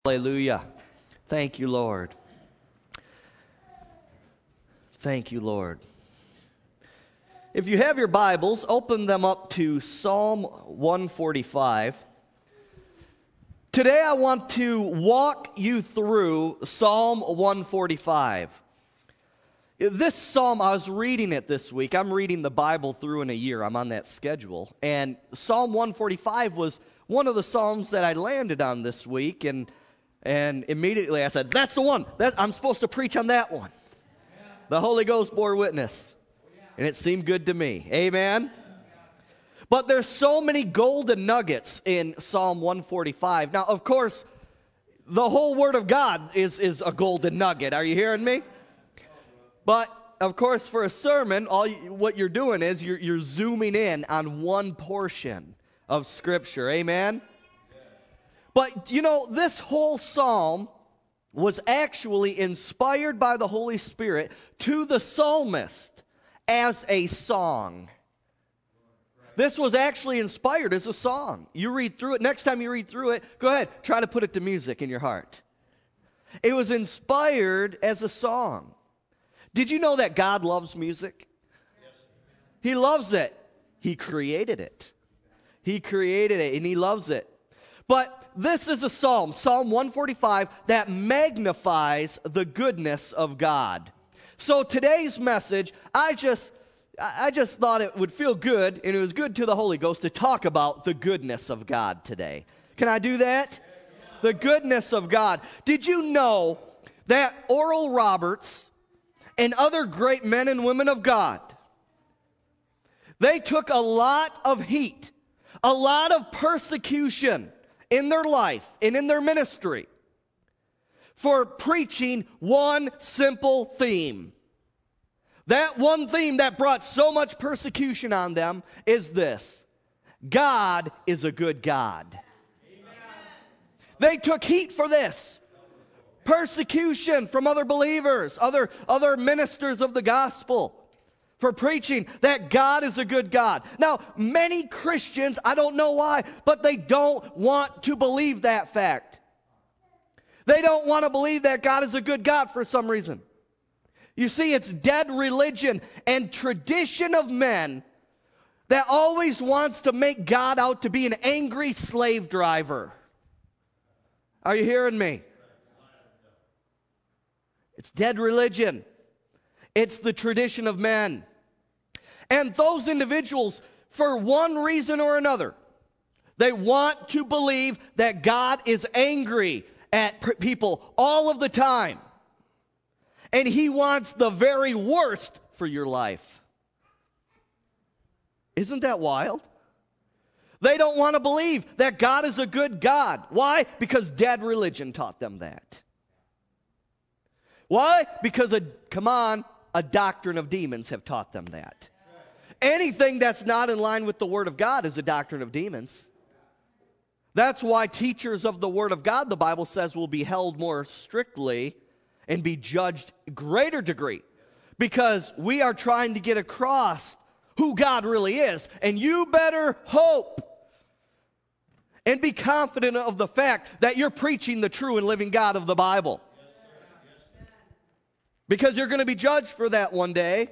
Hallelujah. Thank you, Lord. Thank you, Lord. If you have your Bibles, open them up to Psalm 145. Today I want to walk you through Psalm 145. This psalm, I was reading it this week. I'm reading the Bible through in a year. I'm on that schedule. And Psalm 145 was one of the psalms that I landed on this week, and immediately I said, that's the one. I'm supposed to preach on that one. Yeah. The Holy Ghost bore witness. Yeah. And it seemed good to me. Amen? Yeah. But there's so many golden nuggets in Psalm 145. Now, of course, the whole Word of God is a golden nugget. Are you hearing me? But, of course, for a sermon, what you're doing is you're zooming in on one portion of Scripture. Amen? But, this whole psalm was actually inspired by the Holy Spirit to the psalmist as a song. This was actually inspired as a song. You read through it. Next time you read through it, go ahead, try to put it to music in your heart. It was inspired as a song. Did you know that God loves music? Yes. He loves it. He created it. He created it, and He loves it. But this is a psalm, Psalm 145, that magnifies the goodness of God. So today's message, I just thought it would feel good, and it was good to the Holy Ghost to talk about the goodness of God today. Can I do that? The goodness of God. Did you know that Oral Roberts and other great men and women of God, they took a lot of heat, a lot of persecution in their life and in their ministry for preaching one simple theme. That one theme that brought so much persecution on them is this: God is a good God. Amen. They took heat for this. Persecution from other believers, other ministers of the gospel, for preaching that God is a good God. Now, many Christians, I don't know why, but they don't want to believe that fact. They don't want to believe that God is a good God for some reason. You see, it's dead religion and tradition of men that always wants to make God out to be an angry slave driver. Are you hearing me? It's dead religion. It's the tradition of men. And those individuals, for one reason or another, they want to believe that God is angry at people all of the time. And He wants the very worst for your life. Isn't that wild? They don't want to believe that God is a good God. Why? Because dead religion taught them that. Why? Because, a doctrine of demons have taught them that. Anything that's not in line with the Word of God is a doctrine of demons. That's why teachers of the Word of God, the Bible says, will be held more strictly and be judged greater degree. Because we are trying to get across who God really is. And you better hope and be confident of the fact that you're preaching the true and living God of the Bible. Because you're going to be judged for that one day.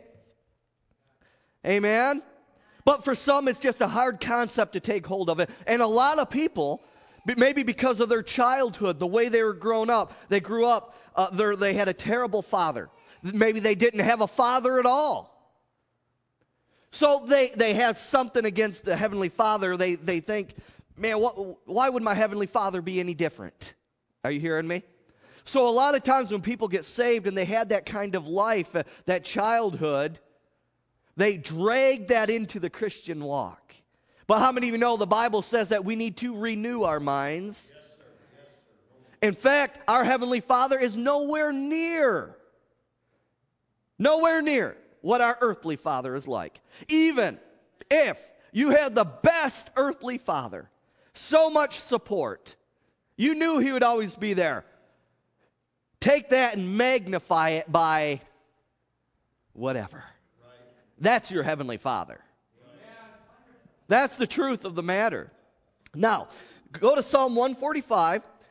Amen? But for some, it's just a hard concept to take hold of it. And a lot of people, maybe because of their childhood, the way they were grown up, they grew up, they had a terrible father. Maybe they didn't have a father at all. So they have something against the Heavenly Father. They think, man, why would my Heavenly Father be any different? Are you hearing me? So a lot of times when people get saved and they had that kind of life, that childhood, they drag that into the Christian walk. But how many of you know the Bible says that we need to renew our minds? Yes, sir. Yes, sir. In fact, our Heavenly Father is nowhere near what our earthly father is like. Even if you had the best earthly father, so much support, you knew He would always be there. Take that and magnify it by whatever. Right. That's your Heavenly Father. Right. That's the truth of the matter. Now, go to Psalm 145,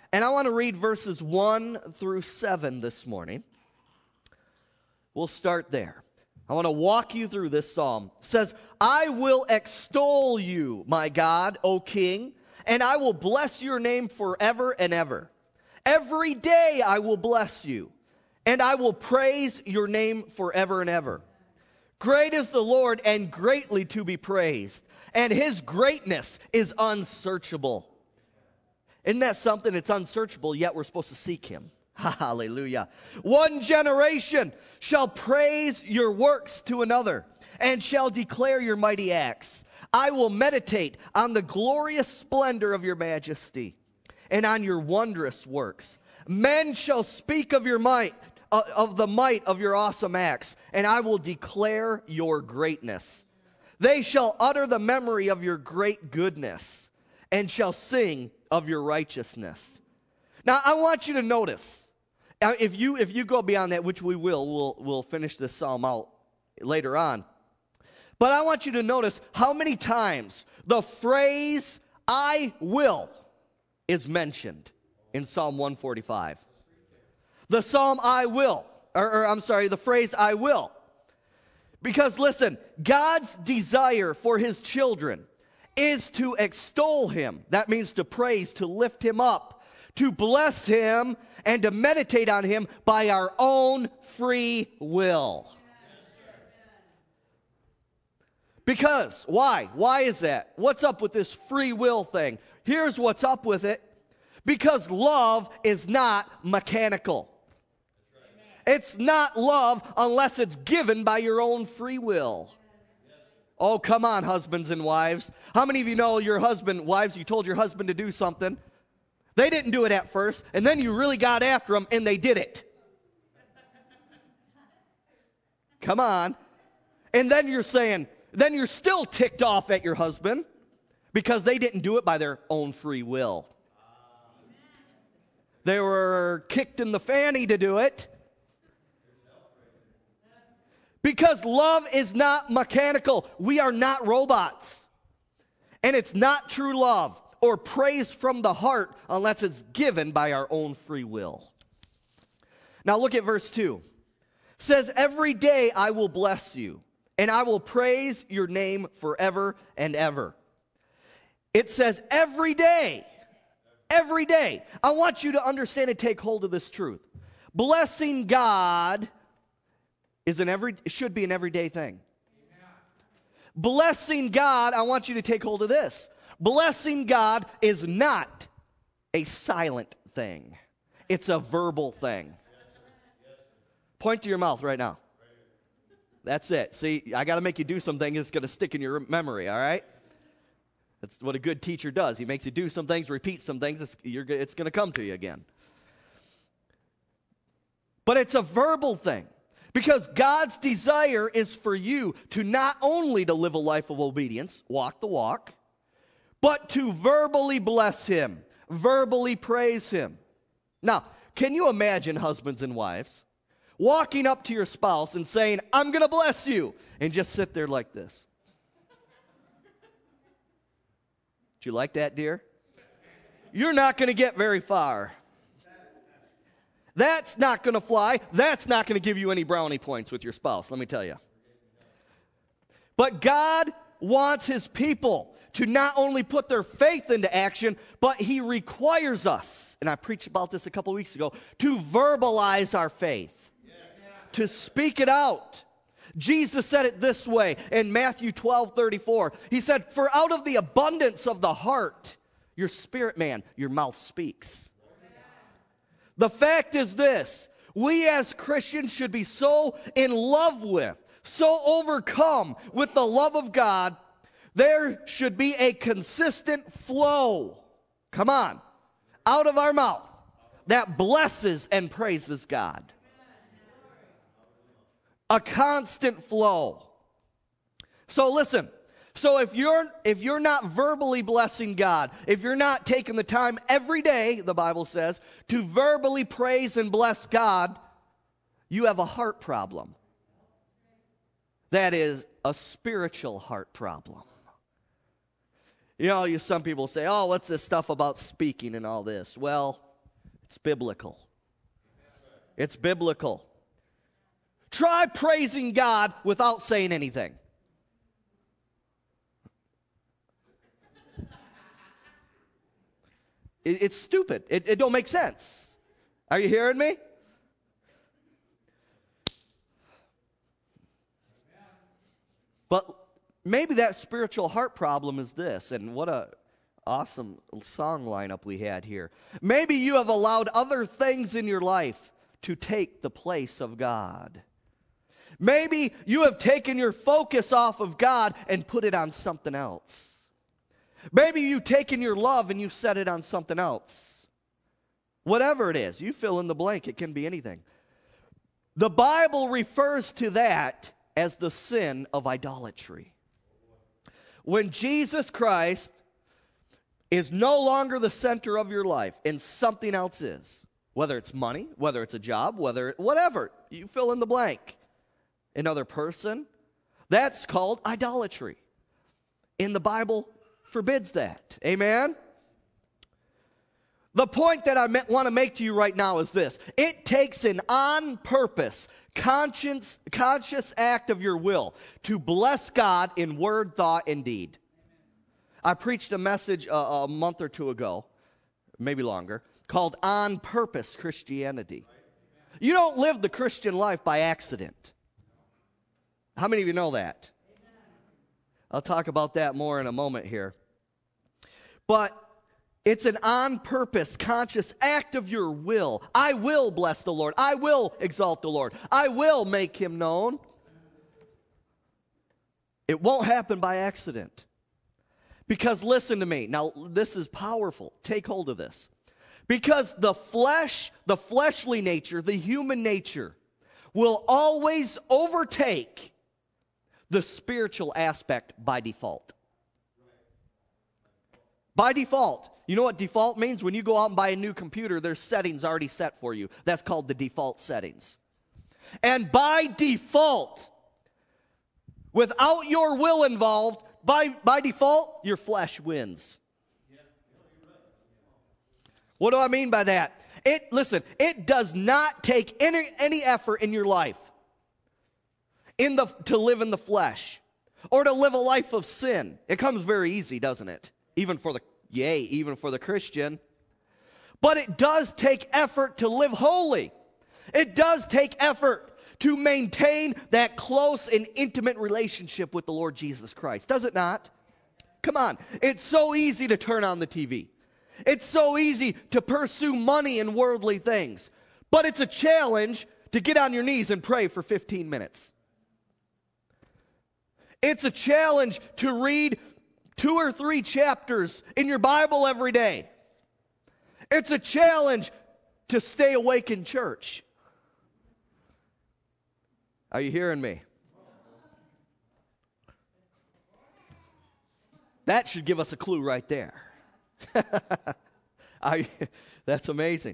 And I want to read verses 1 through 7 this morning. We'll start there. I want to walk you through this psalm. It says, I will extol you, my God, O King, and I will bless your name forever and ever. Every day I will bless you, and I will praise your name forever and ever. Great is the Lord and greatly to be praised, and his greatness is unsearchable. Isn't that something? It's unsearchable, yet we're supposed to seek him. Hallelujah. One generation shall praise your works to another, and shall declare your mighty acts. I will meditate on the glorious splendor of your majesty, and on your wondrous works. Men shall speak of your might, of the might of your awesome acts, and I will declare your greatness. They shall utter the memory of your great goodness, and shall sing of your righteousness. Now, I want you to notice, if you go beyond that, which we will, we'll finish this psalm out later on. But I want you to notice how many times the phrase, I will, is mentioned in Psalm 145. The psalm, I will, the phrase, I will. Because listen, God's desire for his children is to extol him. That means to praise, to lift him up, to bless him, and to meditate on him by our own free will. Because, why? Why is that? What's up with this free will thing? Here's what's up with it. Because love is not mechanical. It's not love unless it's given by your own free will. Oh, come on, husbands and wives. How many of you know your husband, wives, you told your husband to do something? They didn't do it at first, and then you really got after them, and they did it. Come on. And then you're saying, then you're still ticked off at your husband because they didn't do it by their own free will. They were kicked in the fanny to do it. Because love is not mechanical. We are not robots. And it's not true love or praise from the heart unless it's given by our own free will. Now look at verse 2. It says, every day I will bless you, and I will praise your name forever and ever. It says every day. Every day. I want you to understand and take hold of this truth. Blessing God should be an everyday thing. Blessing God, I want you to take hold of this. Blessing God is not a silent thing. It's a verbal thing. Point to your mouth right now. That's it. See, I got to make you do something that's going to stick in your memory, all right? That's what a good teacher does. He makes you do some things, repeat some things. It's going to come to you again. But it's a verbal thing. Because God's desire is for you to not only to live a life of obedience, walk the walk, but to verbally bless him, verbally praise him. Now, can you imagine, husbands and wives, walking up to your spouse and saying, I'm going to bless you, and just sit there like this? Do you like that, dear? You're not going to get very far. That's not going to fly. That's not going to give you any brownie points with your spouse, let me tell you. But God wants his people to not only put their faith into action, but he requires us, and I preached about this a couple weeks ago, to verbalize our faith, to speak it out. Jesus said it this way in Matthew 12:34. He said, for out of the abundance of the heart, your spirit man, your mouth speaks. The fact is this, we as Christians should be so in love with, so overcome with the love of God, there should be a consistent flow, come on, out of our mouth that blesses and praises God. A constant flow. So listen, so if you're not verbally blessing God, if you're not taking the time every day, the Bible says, to verbally praise and bless God, you have a heart problem. That is a spiritual heart problem. You know, some people say, oh, what's this stuff about speaking and all this? Well, It's biblical. It's biblical. Try praising God without saying anything. It's stupid. It don't make sense. Are you hearing me? But maybe that spiritual heart problem is this, and what a awesome song lineup we had here. Maybe you have allowed other things in your life to take the place of God. Maybe you have taken your focus off of God and put it on something else. Maybe you've taken your love and you set it on something else. Whatever it is, you fill in the blank. It can be anything. The Bible refers to that as the sin of idolatry. When Jesus Christ is no longer the center of your life and something else is, whether it's money, whether it's a job, whatever, you fill in the blank. Another person, that's called idolatry. And the Bible forbids that. Amen? The point that I want to make to you right now is this. It takes an on-purpose, conscious act of your will to bless God in word, thought, and deed. I preached a message a month or two ago, maybe longer, called On Purpose Christianity. You don't live the Christian life by accident. How many of you know that? I'll talk about that more in a moment here. But it's an on-purpose, conscious act of your will. I will bless the Lord. I will exalt the Lord. I will make him known. It won't happen by accident. Because listen to me. Now, this is powerful. Take hold of this. Because the flesh, the fleshly nature, the human nature, will always overtake the spiritual aspect by default. By default. You know what default means? When you go out and buy a new computer, there's settings already set for you. That's called the default settings. And by default, without your will involved, by default, your flesh wins. What do I mean by that? Listen, it does not take any effort in your life to live in the flesh or to live a life of sin. It comes very easy, doesn't it? Even for the Christian. But it does take effort to live holy. It does take effort to maintain that close and intimate relationship with the Lord Jesus Christ. Does it not? Come on. It's so easy to turn on the TV. It's so easy to pursue money and worldly things. But it's a challenge to get on your knees and pray for 15 minutes. It's a challenge to read 2 or 3 chapters in your Bible every day. It's a challenge to stay awake in church. Are you hearing me? That should give us a clue right there. That's amazing.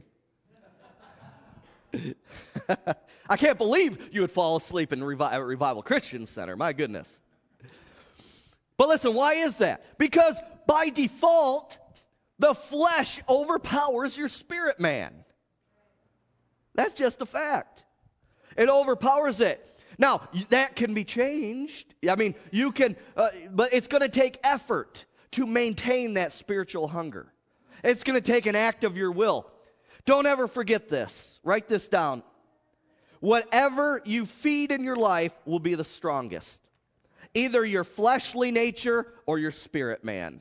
I can't believe you would fall asleep in Revival Christian Center. My goodness. But listen, why is that? Because by default, the flesh overpowers your spirit man. That's just a fact. It overpowers it. Now, that can be changed. I mean, you can, but it's going to take effort to maintain that spiritual hunger. It's going to take an act of your will. Don't ever forget this. Write this down. Whatever you feed in your life will be the strongest. Either your fleshly nature or your spirit man.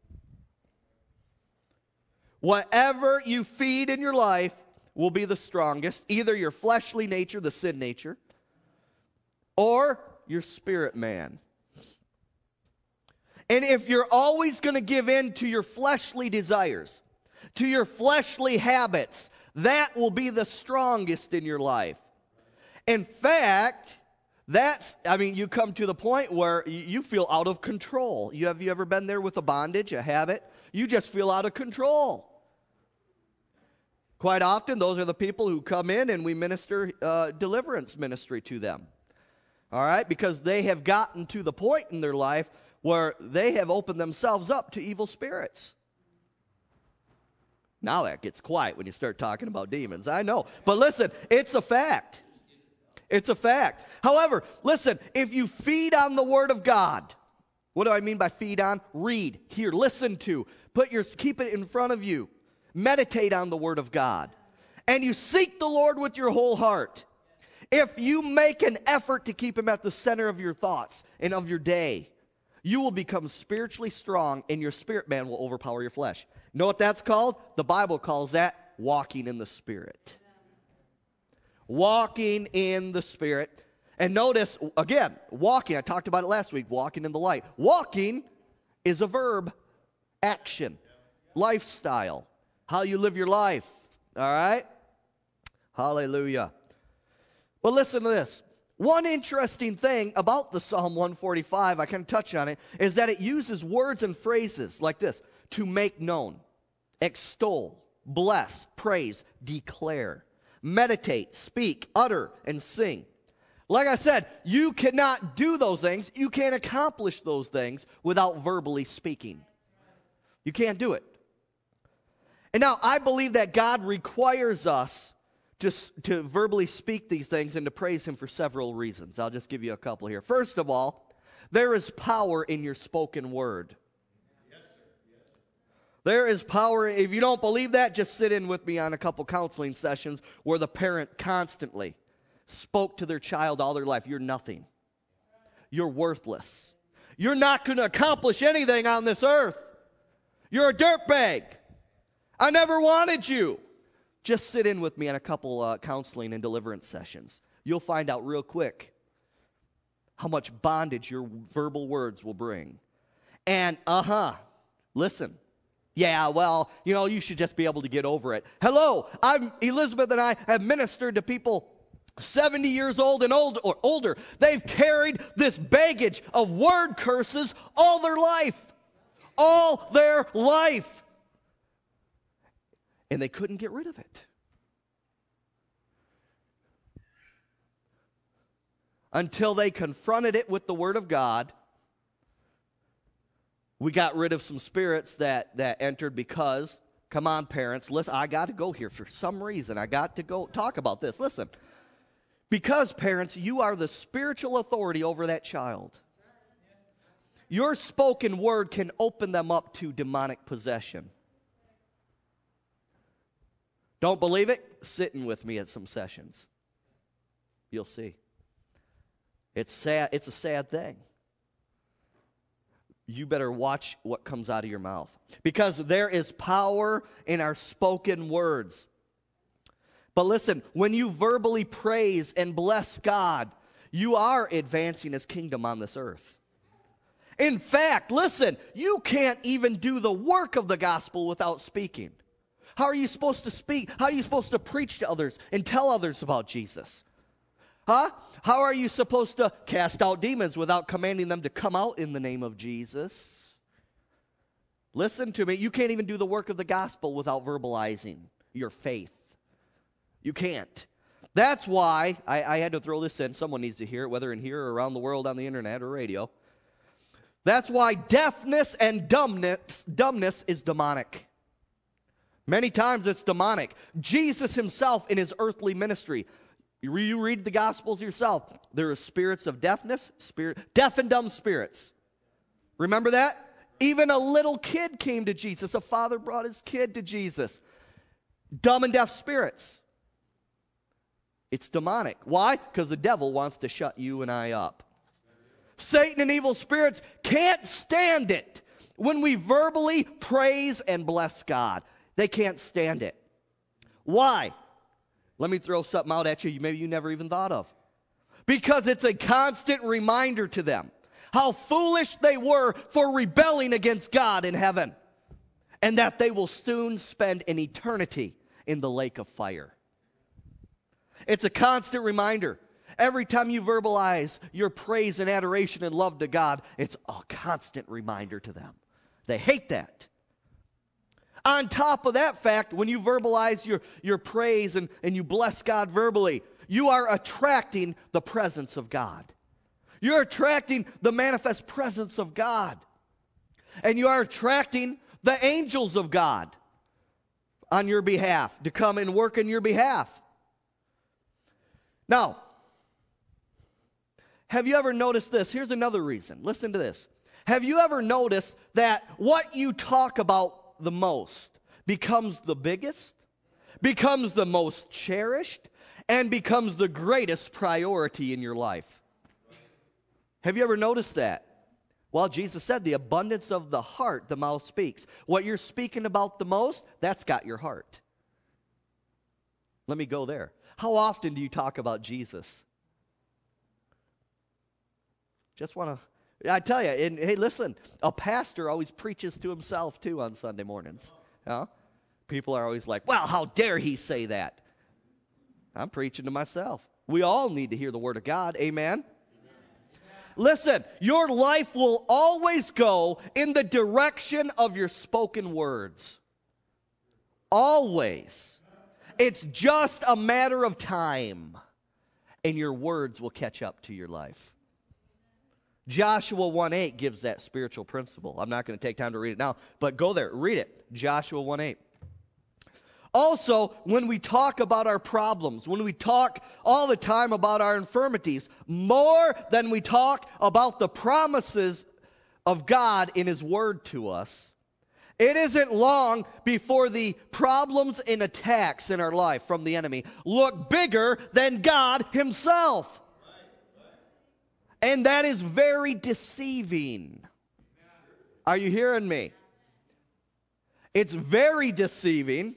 Whatever you feed in your life will be the strongest. Either your fleshly nature, the sin nature, or your spirit man. And if you're always going to give in to your fleshly desires, to your fleshly habits, that will be the strongest in your life. In fact, you come to the point where you feel out of control. Have you ever been there with a bondage, a habit? You just feel out of control. Quite often, those are the people who come in and we minister deliverance ministry to them. All right? Because they have gotten to the point in their life where they have opened themselves up to evil spirits. Now that gets quiet when you start talking about demons. I know. But listen, it's a fact. It's a fact. However, listen, if you feed on the Word of God, what do I mean by feed on? Read, hear, listen to, keep it in front of you. Meditate on the Word of God. And you seek the Lord with your whole heart. If you make an effort to keep Him at the center of your thoughts and of your day, you will become spiritually strong and your spirit man will overpower your flesh. You know what that's called? The Bible calls that walking in the Spirit. Walking in the Spirit. And notice, again, walking, I talked about it last week, walking in the light. Walking is a verb, action, lifestyle, how you live your life. All right? Hallelujah. But listen to this. One interesting thing about the Psalm 145, I can touch on it, is that it uses words and phrases like this: to make known, extol, bless, praise, declare, meditate, speak, utter, and sing. Like I said, you cannot do those things, you can't accomplish those things without verbally speaking. You can't do it. And now, I believe that God requires us to verbally speak these things and to praise Him for several reasons. I'll just give you a couple here. First of all, there is power in your spoken word. Yes, sir. Yes. There is power. If you don't believe that, just sit in with me on a couple counseling sessions where the parent constantly spoke to their child all their life. You're nothing. You're worthless. You're not going to accomplish anything on this earth. You're a dirtbag. I never wanted you. Just sit in with me on a couple counseling and deliverance sessions. You'll find out real quick how much bondage your verbal words will bring. And, listen. Yeah, well, you should just be able to get over it. Hello, Elizabeth and I have ministered to people 70 years old and older. They've carried this baggage of word curses all their life. All their life. And they couldn't get rid of it. Until they confronted it with the Word of God. We got rid of some spirits that entered because, come on parents, listen, I got to go here for some reason. I got to go talk about this. Listen, because parents, you are the spiritual authority over that child. Your spoken word can open them up to demonic possession. Don't believe it? Sit in with me at some sessions. You'll see. It's sad. It's a sad thing. You better watch what comes out of your mouth. Because there is power in our spoken words. But listen, when you verbally praise and bless God, you are advancing His kingdom on this earth. In fact, listen, you can't even do the work of the gospel without speaking. How are you supposed to speak? How are you supposed to preach to others and tell others about Jesus? How are you supposed to cast out demons without commanding them to come out in the name of Jesus? Listen to me. You can't even do the work of the gospel without verbalizing your faith. You can't. That's why I had to throw this in. Someone needs to hear it, whether in here or around the world on the internet or radio. That's why deafness and dumbness is demonic. Many times it's demonic. Jesus Himself in His earthly ministry, you read the Gospels yourself, there are spirits of deafness, deaf and dumb spirits. Remember that? Even a little kid came to Jesus. A father brought his kid to Jesus. Dumb and deaf spirits. It's demonic. Why? Because the devil wants to shut you and I up. Satan and evil spirits can't stand it when we verbally praise and bless God. They can't stand it. Why? Let me throw something out at you maybe you never even thought of. Because it's a constant reminder to them how foolish they were for rebelling against God in heaven, and that they will soon spend an eternity in the lake of fire. It's a constant reminder. Every time you verbalize your praise and adoration and love to God, it's a constant reminder to them. They hate that. On top of that fact, when you verbalize your praise and you bless God verbally, you are attracting the presence of God. You're attracting the manifest presence of God. And you are attracting the angels of God. on your behalf, to come and work in your behalf. Now, have you ever noticed this? Here's another reason. Listen to this. Have you ever noticed that what you talk about the most becomes the biggest, becomes the most cherished, and becomes the greatest priority in your life? Have you ever noticed that? Well, Jesus said, the abundance of the heart, the mouth speaks. What you're speaking about the most, that's got your heart. Let me go there. How often do you talk about Jesus? Just want to, I tell you, and hey, listen, a pastor always preaches to himself too on Sunday mornings. Huh? People are always like, well, how dare he say that? I'm preaching to myself. We all need to hear the word of God. Amen? Listen, your life will always go in the direction of your spoken words. Always. It's just a matter of time, and your words will catch up to your life. Joshua 1:8 gives that spiritual principle. I'm not going to take time to read it now, but go there, read it. Joshua 1:8. Also, when we talk about our problems, when we talk all the time about our infirmities, more than we talk about the promises of God in His Word to us, it isn't long before the problems and attacks in our life from the enemy look bigger than God Himself. And that is very deceiving. Are you hearing me? It's very deceiving.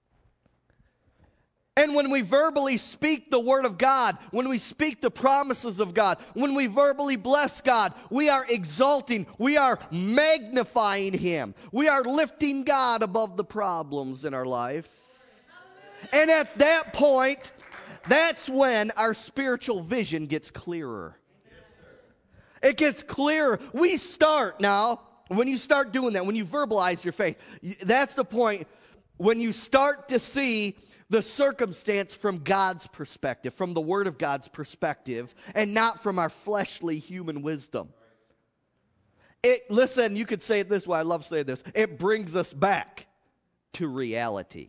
And when we verbally speak the word of God, when we speak the promises of God, when we verbally bless God, we are exalting, we are magnifying Him. We are lifting God above the problems in our life. And at that point, that's when our spiritual vision gets clearer. It gets clearer. We start now, when you start doing that, when you verbalize your faith, that's the point when you start to see the circumstance from God's perspective, from the Word of God's perspective, and not from our fleshly human wisdom. Listen, you could say it this way. I love saying this. It brings us back to reality.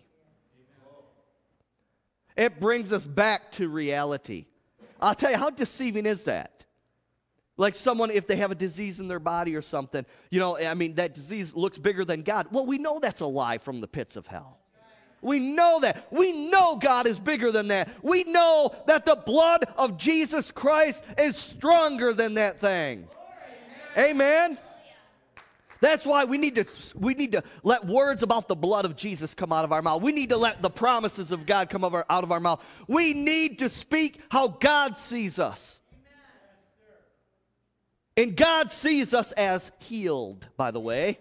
It brings us back to reality. I'll tell you, how deceiving is that? Like someone, if they have a disease in their body or something, that disease looks bigger than God. Well, we know that's a lie from the pits of hell. We know that. We know God is bigger than that. We know that the blood of Jesus Christ is stronger than that thing. Amen? That's why we need to let words about the blood of Jesus come out of our mouth. We need to let the promises of God come out of our mouth. We need to speak how God sees us. And God sees us as healed, by the way.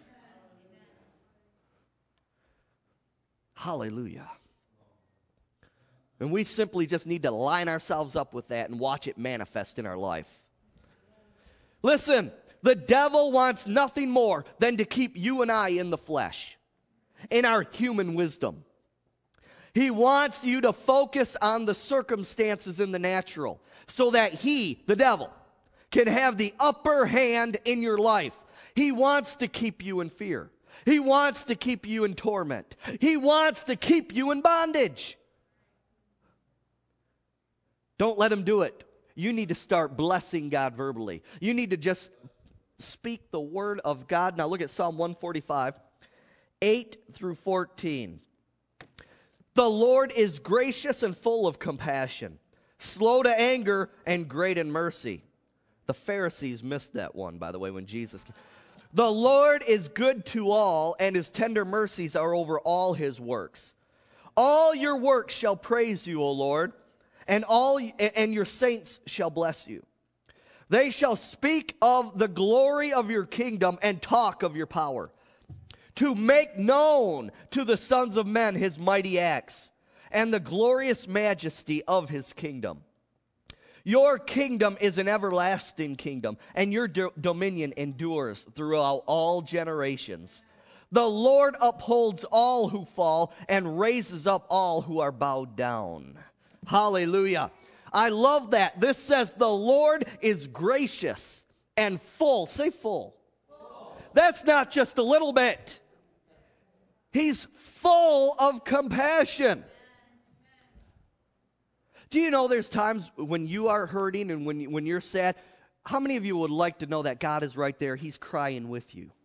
Hallelujah. And we simply just need to line ourselves up with that and watch it manifest in our life. Listen, the devil wants nothing more than to keep you and I in the flesh, in our human wisdom. He wants you to focus on the circumstances in the natural so that he, the devil, can have the upper hand in your life. He wants to keep you in fear. He wants to keep you in torment. He wants to keep you in bondage. Don't let him do it. You need to start blessing God verbally. You need to just speak the word of God. Now look at Psalm 145, 8 through 14. The Lord is gracious and full of compassion, slow to anger and great in mercy. The Pharisees missed that one, by the way, when Jesus came. The Lord is good to all, and His tender mercies are over all His works. All your works shall praise you, O Lord, and your saints shall bless you. They shall speak of the glory of your kingdom and talk of your power, to make known to the sons of men His mighty acts and the glorious majesty of His kingdom. Your kingdom is an everlasting kingdom, and your dominion endures throughout all generations. The Lord upholds all who fall and raises up all who are bowed down. Hallelujah. I love that. This says the Lord is gracious and full. Say full. That's not just a little bit. He's full of compassion. Do you know there's times when you are hurting and when you're sad? How many of you would like to know that God is right there? He's crying with you.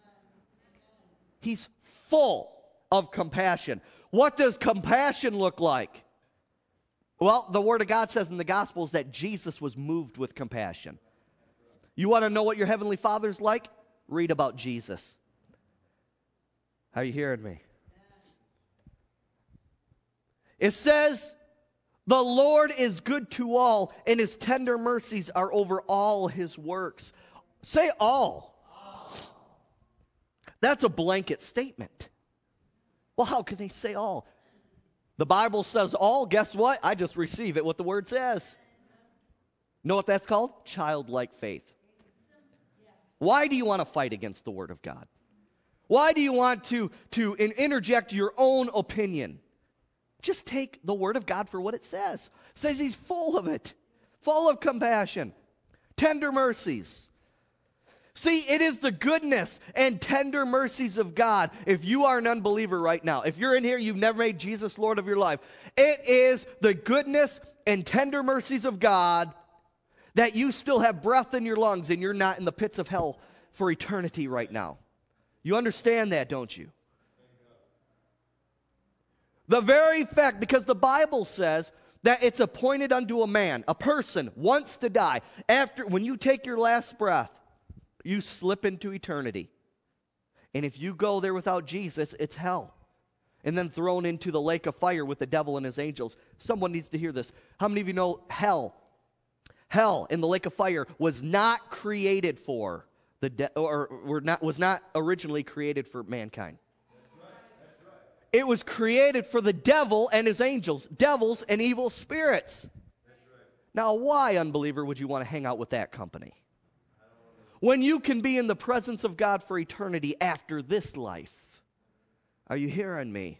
He's full of compassion. What does compassion look like? Well, the Word of God says in the Gospels that Jesus was moved with compassion. You want to know what your Heavenly Father's like? Read about Jesus. Are you hearing me? It says, the Lord is good to all, and His tender mercies are over all His works. Say all. That's a blanket statement. Well, how can they say all? The Bible says all. Guess what? I just receive it, what the Word says. Know what that's called? Childlike faith. Why do you want to fight against the Word of God? Why do you want to interject your own opinion? Just take the Word of God for what it says. It says He's full of it, full of compassion, tender mercies. See, it is the goodness and tender mercies of God. If you are an unbeliever right now, if you're in here, you've never made Jesus Lord of your life, it is the goodness and tender mercies of God that you still have breath in your lungs and you're not in the pits of hell for eternity right now. You understand that, don't you? The very fact, because the Bible says that it's appointed unto a man, a person, once to die. When you take your last breath, you slip into eternity. And if you go there without Jesus, it's hell. And then thrown into the lake of fire with the devil and his angels. Someone needs to hear this. How many of you know hell? Hell in the lake of fire was not created for was not originally created for mankind. That's right. It was created for the devil and his angels, devils and evil spirits. That's right. Now, why, unbeliever, would you want to hang out with that company? When you can be in the presence of God for eternity after this life. Are you hearing me?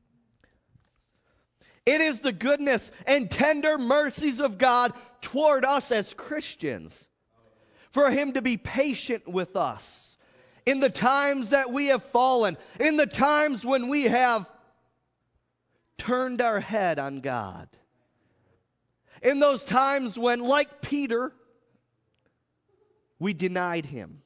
It is the goodness and tender mercies of God toward us as Christians, for Him to be patient with us in the times that we have fallen, in the times when we have turned our head on God, in those times when, like Peter, we denied Him.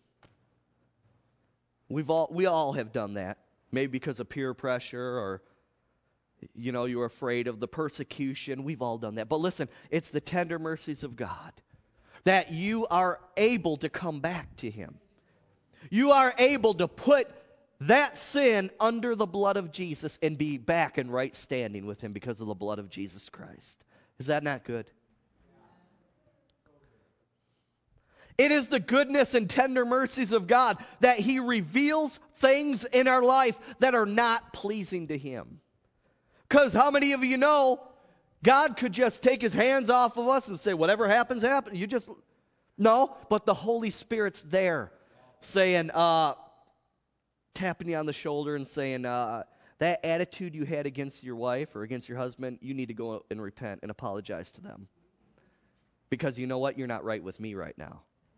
We all have done that, maybe because of peer pressure or you were afraid of the persecution. We've all done that. But listen, it's the tender mercies of God that you are able to come back to Him. You are able to put that sin under the blood of Jesus and be back in right standing with Him because of the blood of Jesus Christ. Is that not good? It is the goodness and tender mercies of God that He reveals things in our life that are not pleasing to Him. Because how many of you know God could just take His hands off of us and say, whatever happens, happens. No, but the Holy Spirit's there saying, tapping you on the shoulder and saying, that attitude you had against your wife or against your husband, you need to go and repent and apologize to them. Because you know what? You're not right with me right now.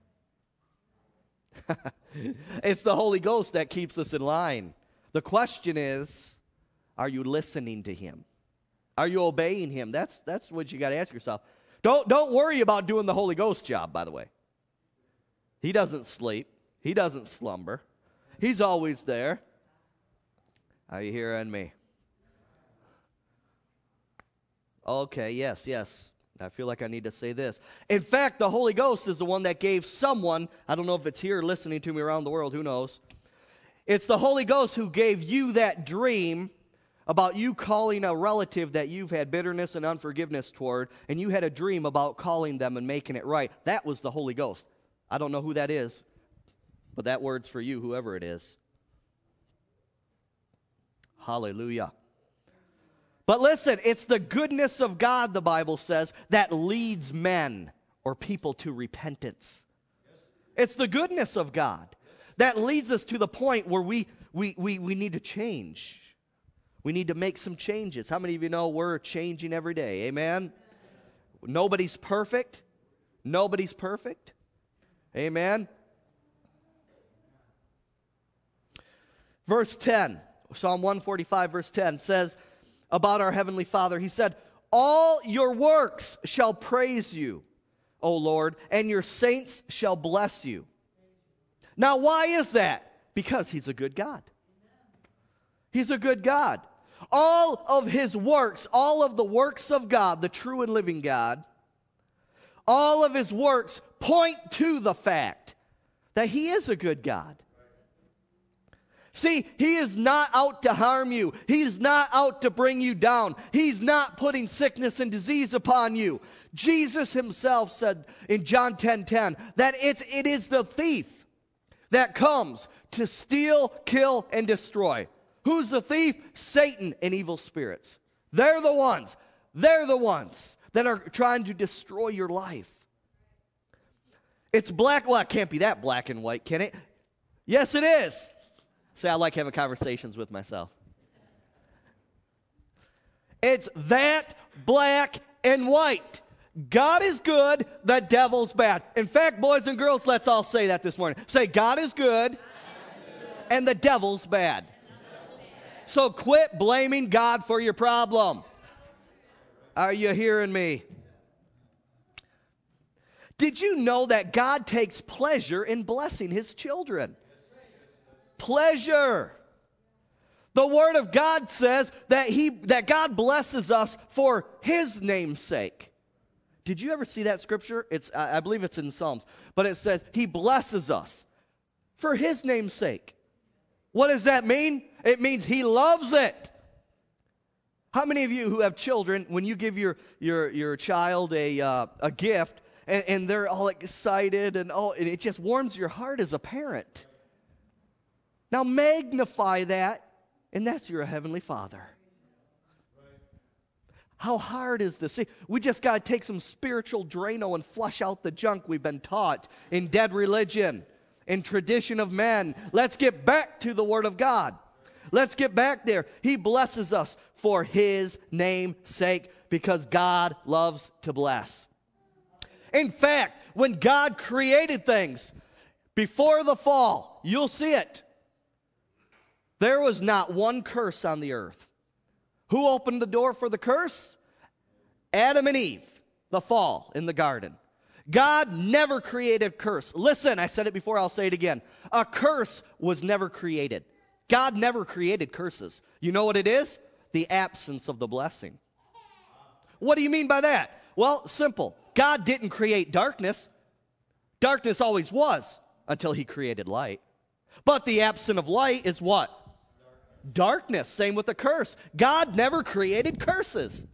It's the Holy Ghost that keeps us in line. The question is, are you listening to Him? Are you obeying Him? That's what you got to ask yourself. Don't worry about doing the Holy Ghost job, by the way. He doesn't sleep. He doesn't slumber. He's always there. Are you hearing me? Okay, yes. I feel like I need to say this. In fact, the Holy Ghost is the one that gave someone, I don't know if it's here listening to me around the world, who knows. It's the Holy Ghost who gave you that dream about you calling a relative that you've had bitterness and unforgiveness toward, and you had a dream about calling them and making it right. That was the Holy Ghost. I don't know who that is, but that word's for you, whoever it is. Hallelujah. But listen, it's the goodness of God, the Bible says, that leads men or people to repentance. It's the goodness of God that leads us to the point where we need to change. We need to make some changes. How many of you know we're changing every day? Amen? Nobody's perfect. Nobody's perfect. Amen? Verse 10. Psalm 145, verse 10 says about our Heavenly Father, he said, all your works shall praise you, O Lord, and your saints shall bless you. Now, why is that? Because he's a good God. He's a good God. All of his works, all of the works of God, the true and living God, all of his works point to the fact that he is a good God. See, he is not out to harm you. He's not out to bring you down. He's not putting sickness and disease upon you. Jesus himself said in John 10:10 that it is the thief that comes to steal, kill, and destroy. Who's the thief? Satan and evil spirits. They're the ones that are trying to destroy your life. It's black. Well, it can't be that black and white, can it? Yes, it is. See, I like having conversations with myself. It's that black and white. God is good, the devil's bad. In fact, boys and girls, let's all say that this morning. Say, God is good, and the devil's bad. So quit blaming God for your problem. Are you hearing me? Did you know that God takes pleasure in blessing his children? Pleasure. The Word of God says that God blesses us for his name's sake. Did you ever see that scripture? I believe it's in Psalms. But it says he blesses us for his name's sake. What does that mean? It means he loves it. How many of you who have children, when you give your child a gift and they're all excited and it just warms your heart as a parent? Now magnify that, and that's your Heavenly Father. How hard is this? See, we just got to take some spiritual Drano and flush out the junk we've been taught in dead religion, in tradition of men. Let's get back to the Word of God. Let's get back there. He blesses us for his name's sake because God loves to bless. In fact, when God created things before the fall, you'll see it. There was not one curse on the earth. Who opened the door for the curse? Adam and Eve, the fall in the garden. God never created a curse. Listen, I said it before, I'll say it again. A curse was never created. God never created curses. You know what it is? The absence of the blessing. What do you mean by that? Well, simple. God didn't create darkness. Darkness always was until he created light. But the absence of light is what? Darkness. Same with the curse. God never created curses.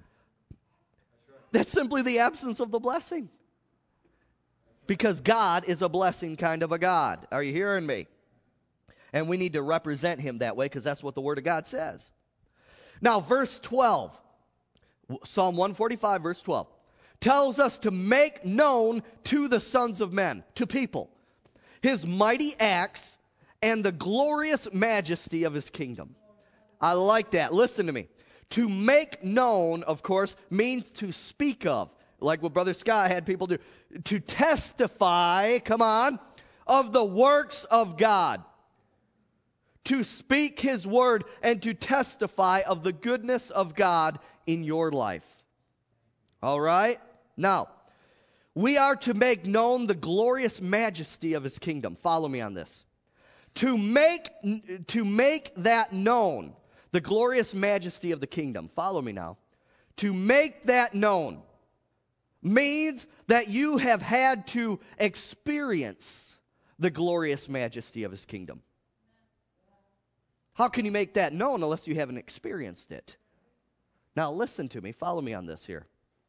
That's simply the absence of the blessing. Because God is a blessing kind of a God. Are you hearing me? And we need to represent him that way because that's what the Word of God says. Now, verse 12, Psalm 145, verse 12, tells us to make known to the sons of men, to people, his mighty acts and the glorious majesty of his kingdom. I like that. Listen to me. To make known, of course, means to speak of, like what Brother Scott had people do. To testify, come on, of the works of God. To speak his word and to testify of the goodness of God in your life. All right? Now, we are to make known the glorious majesty of his kingdom. Follow me on this. To make that known, the glorious majesty of the kingdom. Follow me now. To make that known means that you have had to experience the glorious majesty of his kingdom. How can you make that known unless you haven't experienced it? Now listen to me. Follow me on this here.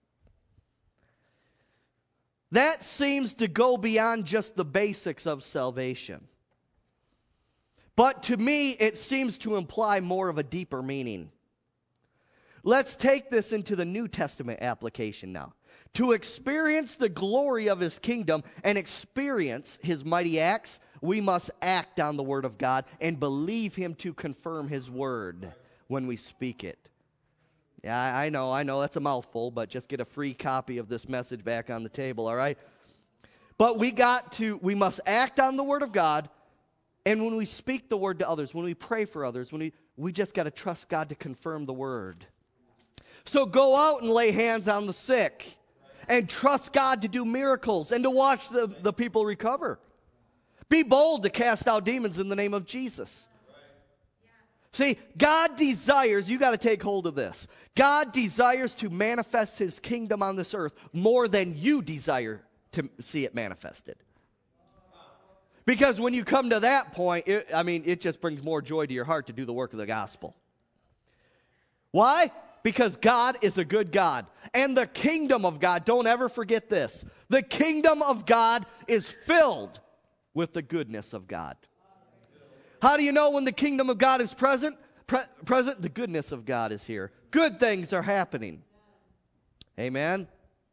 That seems to go beyond just the basics of salvation. But to me, it seems to imply more of a deeper meaning. Let's take this into the New Testament application now. To experience the glory of his kingdom and experience his mighty acts, we must act on the word of God and believe him to confirm his word when we speak it. Yeah, I know, that's a mouthful, but just get a free copy of this message back on the table, all right? But we must act on the word of God, and when we speak the word to others, when we pray for others, when we just got to trust God to confirm the word. So go out and lay hands on the sick and trust God to do miracles and to watch the people recover. Be bold to cast out demons in the name of Jesus. See, God desires, you got to take hold of this. God desires to manifest his kingdom on this earth more than you desire to see it manifested. Because when you come to that point, it just brings more joy to your heart to do the work of the gospel. Why? Because God is a good God. And the kingdom of God, don't ever forget this. The kingdom of God is filled with the goodness of God. How do you know when the kingdom of God is present? The goodness of God is here. Good things are happening. Amen?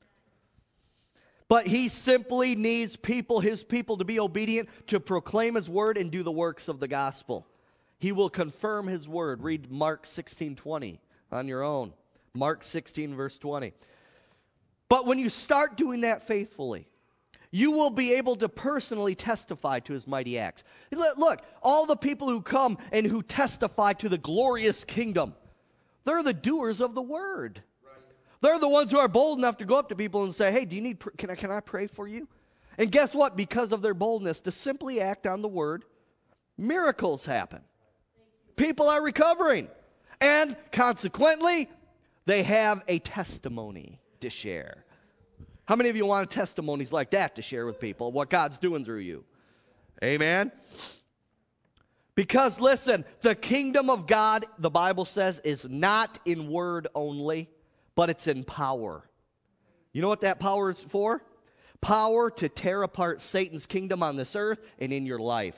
But he simply needs people, his people, to be obedient, to proclaim his word and do the works of the gospel. He will confirm his word. Read Mark 16:20 on your own. Mark 16, verse 20. But when you start doing that faithfully, you will be able to personally testify to his mighty acts. Look, all the people who come and who testify to the glorious kingdom, they're the doers of the word. They're the ones who are bold enough to go up to people and say, hey, do you need, can I pray for you? And guess what? Because of their boldness to simply act on the word, miracles happen. People are recovering. And consequently, they have a testimony to share. How many of you want testimonies like that to share with people, what God's doing through you? Amen? Because listen, the kingdom of God, the Bible says, is not in word only, but it's in power. You know what that power is for? Power to tear apart Satan's kingdom on this earth and in your life.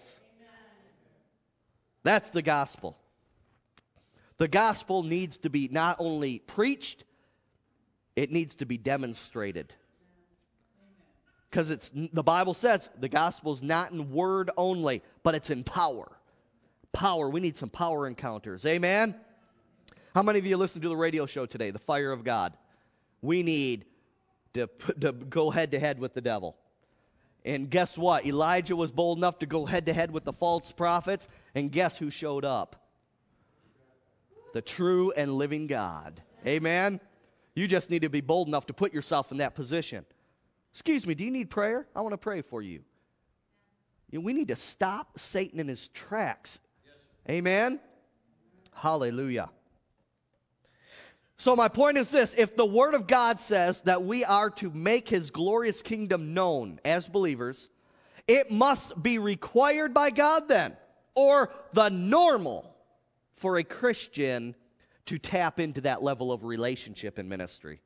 That's the gospel. The gospel needs to be not only preached, it needs to be demonstrated. Because the Bible says the gospel is not in word only, but it's in power. Power. We need some power encounters. Amen? How many of you listened to the radio show today, The Fire of God? We need to go head-to-head with the devil. And guess what? Elijah was bold enough to go head-to-head with the false prophets, and guess who showed up? The true and living God. Amen? You just need to be bold enough to put yourself in that position. Excuse me, do you need prayer? I want to pray for you. We need to stop Satan in his tracks. Amen? Hallelujah. So my point is this. If the Word of God says that we are to make his glorious kingdom known as believers, it must be required by God then, or the normal for a Christian to tap into that level of relationship and ministry.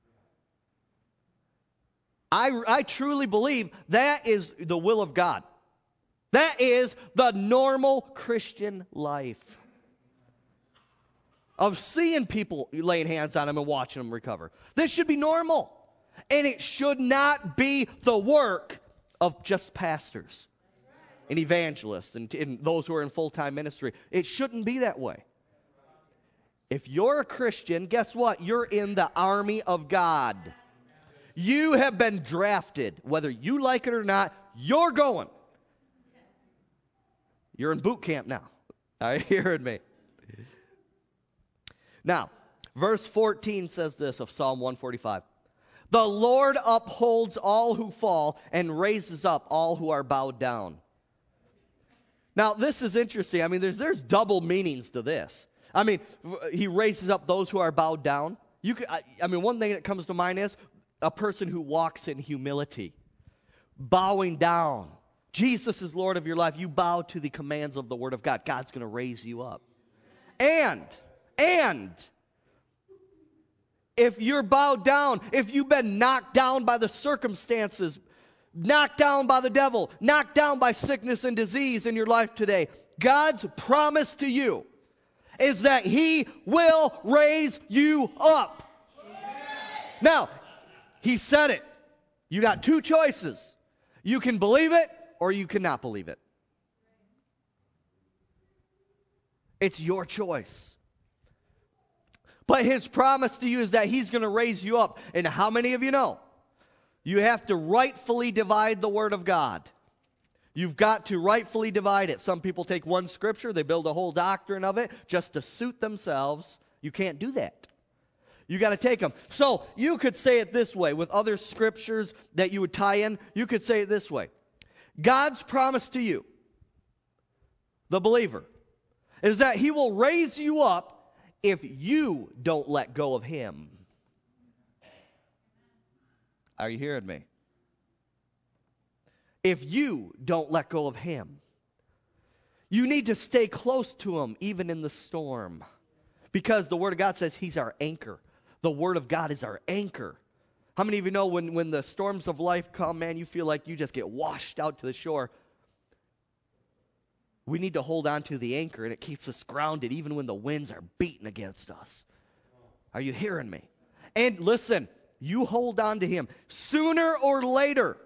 I truly believe that is the will of God. That is the normal Christian life. Of seeing people laying hands on them and watching them recover. This should be normal. And it should not be the work of just pastors and evangelists and those who are in full-time ministry. It shouldn't be that way. If you're a Christian, guess what? You're in the army of God. You have been drafted. Whether you like it or not, you're going. You're in boot camp now. Are you hearing me? Now, verse 14 says this of Psalm 145. The Lord upholds all who fall and raises up all who are bowed down. Now, this is interesting. I mean, there's double meanings to this. I mean, he raises up those who are bowed down. One thing that comes to mind is a person who walks in humility, bowing down. Jesus is Lord of your life. You bow to the commands of the Word of God. God's going to raise you up. And if you're bowed down, if you've been knocked down by the circumstances, knocked down by the devil, knocked down by sickness and disease in your life today, God's promise to you is that he will raise you up. Now, he said it. You got two choices. You can believe it or you cannot believe it. It's your choice. But his promise to you is that he's going to raise you up. And how many of you know? You have to rightfully divide the Word of God. You've got to rightfully divide it. Some people take one scripture, they build a whole doctrine of it just to suit themselves. You can't do that. You got to take them. So you could say it this way with other scriptures that you would tie in. You could say it this way. God's promise to you, the believer, is that he will raise you up if you don't let go of him. Are you hearing me? If you don't let go of him. You need to stay close to him even in the storm. Because the Word of God says he's our anchor. The Word of God is our anchor. How many of you know when the storms of life come, man, you feel like you just get washed out to the shore? We need to hold on to the anchor, and it keeps us grounded even when the winds are beating against us. Are you hearing me? And listen, you hold on to him. Sooner or later,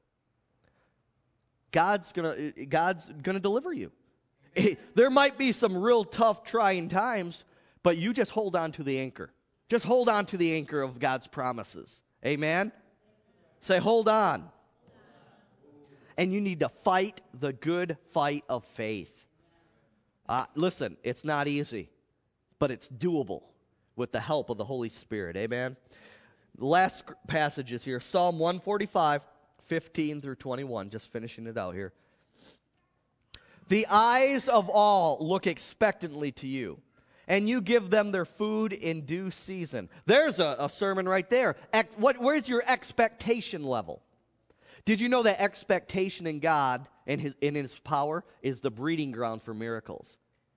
God's gonna deliver you. There might be some real tough, trying times, but you just hold on to the anchor. Just hold on to the anchor of God's promises. Amen? Say, hold on. And you need to fight the good fight of faith. Listen, it's not easy, but it's doable with the help of the Holy Spirit. Amen? The last passage is here, Psalm 145, 15 through 21. Just finishing it out here. The eyes of all look expectantly to you, and you give them their food in due season. There's a sermon right there. Where's your expectation level? Did you know that expectation in God and in his power is the breeding ground for miracles?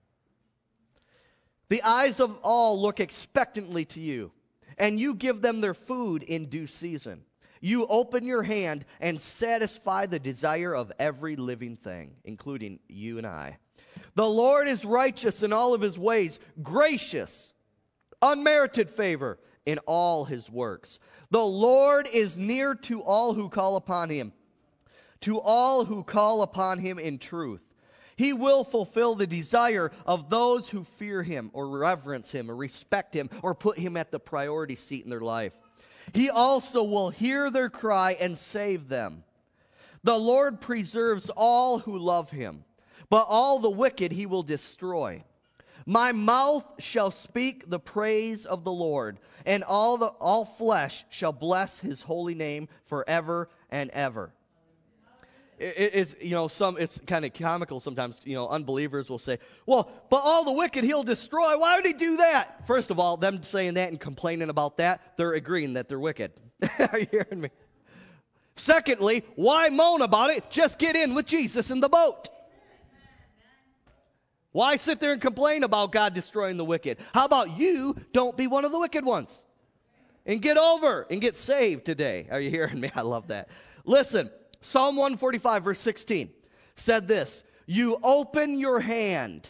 The eyes of all look expectantly to you, and you give them their food in due season. You open your hand and satisfy the desire of every living thing, including you and I. The Lord is righteous in all of his ways, gracious, unmerited favor in all his works. The Lord is near to all who call upon him, to all who call upon him in truth. He will fulfill the desire of those who fear him or reverence him or respect him or put him at the priority seat in their life. He also will hear their cry and save them. The Lord preserves all who love him, but all the wicked he will destroy. My mouth shall speak the praise of the Lord, and all flesh shall bless his holy name forever and ever. It's kind of comical sometimes. Unbelievers will say, well, but all the wicked he'll destroy. Why would he do that? First of all, them saying that and complaining about that, they're agreeing that they're wicked. Are you hearing me? Secondly, why moan about it? Just get in with Jesus in the boat. Why sit there and complain about God destroying the wicked? How about you don't be one of the wicked ones? And get over and get saved today. Are you hearing me? I love that. Listen. Psalm 145, verse 16, said this, you open your hand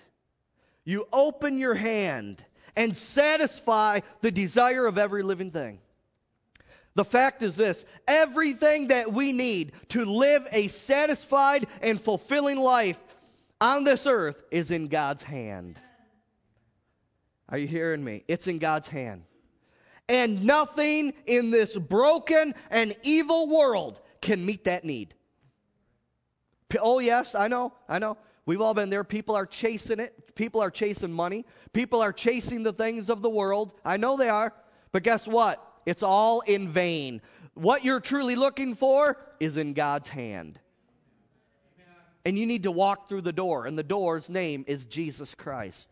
and satisfy the desire of every living thing. The fact is this, everything that we need to live a satisfied and fulfilling life on this earth is in God's hand. Are you hearing me? It's in God's hand. And nothing in this broken and evil world can meet that need. Oh, yes, I know. We've all been there. People are chasing it. People are chasing money. People are chasing the things of the world. I know they are. But guess what? It's all in vain. What you're truly looking for is in God's hand. And you need to walk through the door, and the door's name is Jesus Christ.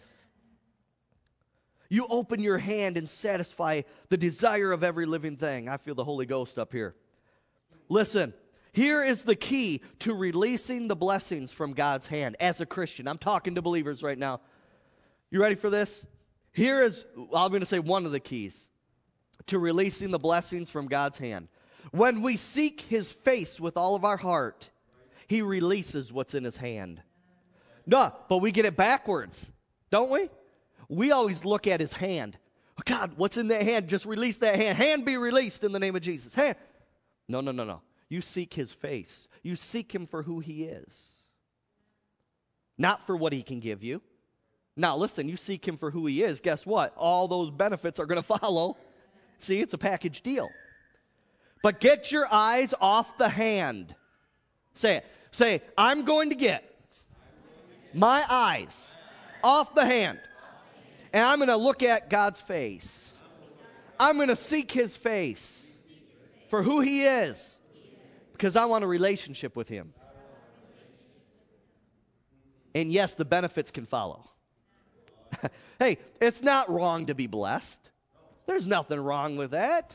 You open your hand and satisfy the desire of every living thing. I feel the Holy Ghost up here. Listen, here is the key to releasing the blessings from God's hand as a Christian. I'm talking to believers right now. You ready for this? Here is, I'm going to say one of the keys to releasing the blessings from God's hand. When we seek his face with all of our heart, he releases what's in his hand. No, but we get it backwards, don't we? We always look at his hand. Oh, God, what's in that hand? Just release that hand. Hand be released in the name of Jesus. Hand. No. You seek his face. You seek him for who he is. Not for what he can give you. Now, listen, you seek him for who he is. Guess what? All those benefits are going to follow. See, it's a package deal. But get your eyes off the hand. Say it. Say, I'm going to get my eyes off the hand, and I'm going to look at God's face. I'm going to seek his face for who he is, because I want a relationship with him. And yes, the benefits can follow. Hey, it's not wrong to be blessed. There's nothing wrong with that.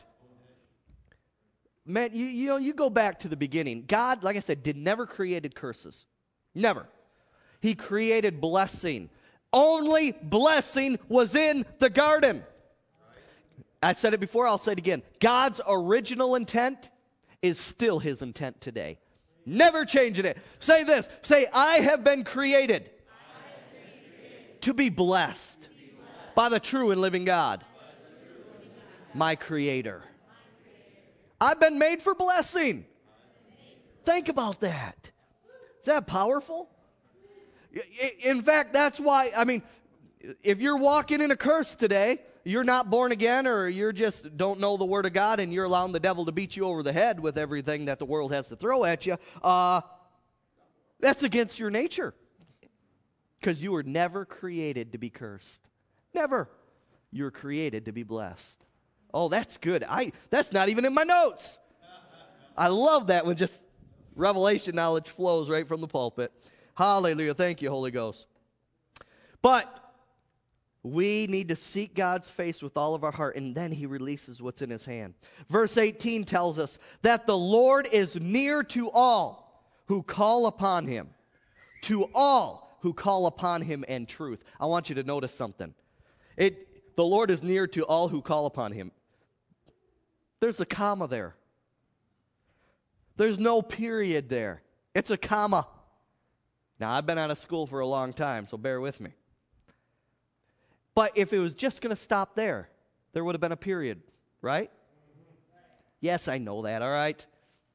Man, you go back to the beginning. God, like I said, never created curses. Never. He created blessing. Only blessing was in the garden. I said it before, I'll say it again. God's original intent is still his intent today. Never changing it. Say this. Say, I have been created, to be blessed by the true and living God, my Creator. I've been made for blessing. Think about that. Is that powerful? In fact, that's why, if you're walking in a curse today, you're not born again, or you just don't know the Word of God, and you're allowing the devil to beat you over the head with everything that the world has to throw at you, that's against your nature. Because you were never created to be cursed. Never. You're created to be blessed. Oh, that's good. That's not even in my notes. I love that when just revelation knowledge flows right from the pulpit. Hallelujah. Thank you, Holy Ghost. But we need to seek God's face with all of our heart, and then he releases what's in his hand. Verse 18 tells us that the Lord is near to all who call upon him. To all who call upon him in truth. I want you to notice something. The Lord is near to all who call upon him. There's a comma there. There's no period there. It's a comma. Now, I've been out of school for a long time, so bear with me. But if it was just going to stop there, there would have been a period, right? Yes, I know that, all right?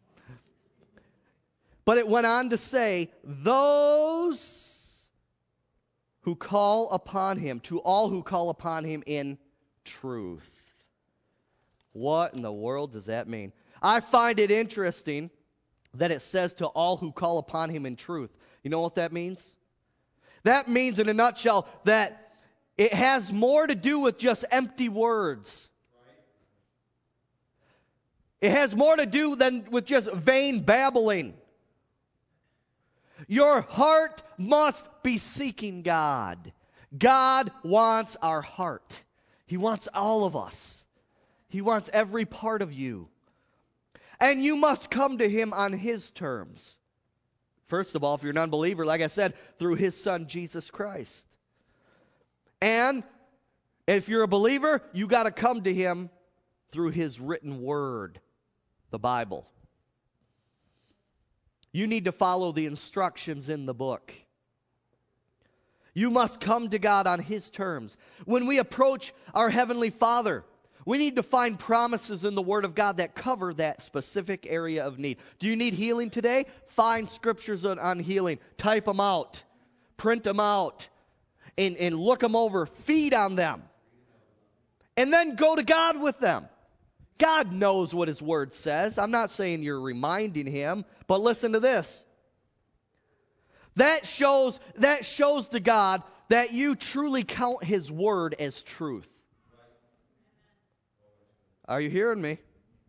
But it went on to say, those who call upon him, to all who call upon him in truth. What in the world does that mean? I find it interesting that it says to all who call upon him in truth. You know what that means? That means, in a nutshell, that it has more to do with just empty words. It has more to do than with just vain babbling. Your heart must be seeking God. God wants our heart. He wants all of us. He wants every part of you. And you must come to him on his terms. First of all, if you're an unbeliever, like I said, through his Son, Jesus Christ. And if you're a believer, you got to come to him through his written word, the Bible. You need to follow the instructions in the book. You must come to God on his terms. When we approach our Heavenly Father, we need to find promises in the Word of God that cover that specific area of need. Do you need healing today? Find scriptures on healing. Type them out. Print them out. And look them over. Feed on them. And then go to God with them. God knows what his word says. I'm not saying you're reminding him, but listen to this. That shows to God that you truly count his word as truth. Are you hearing me?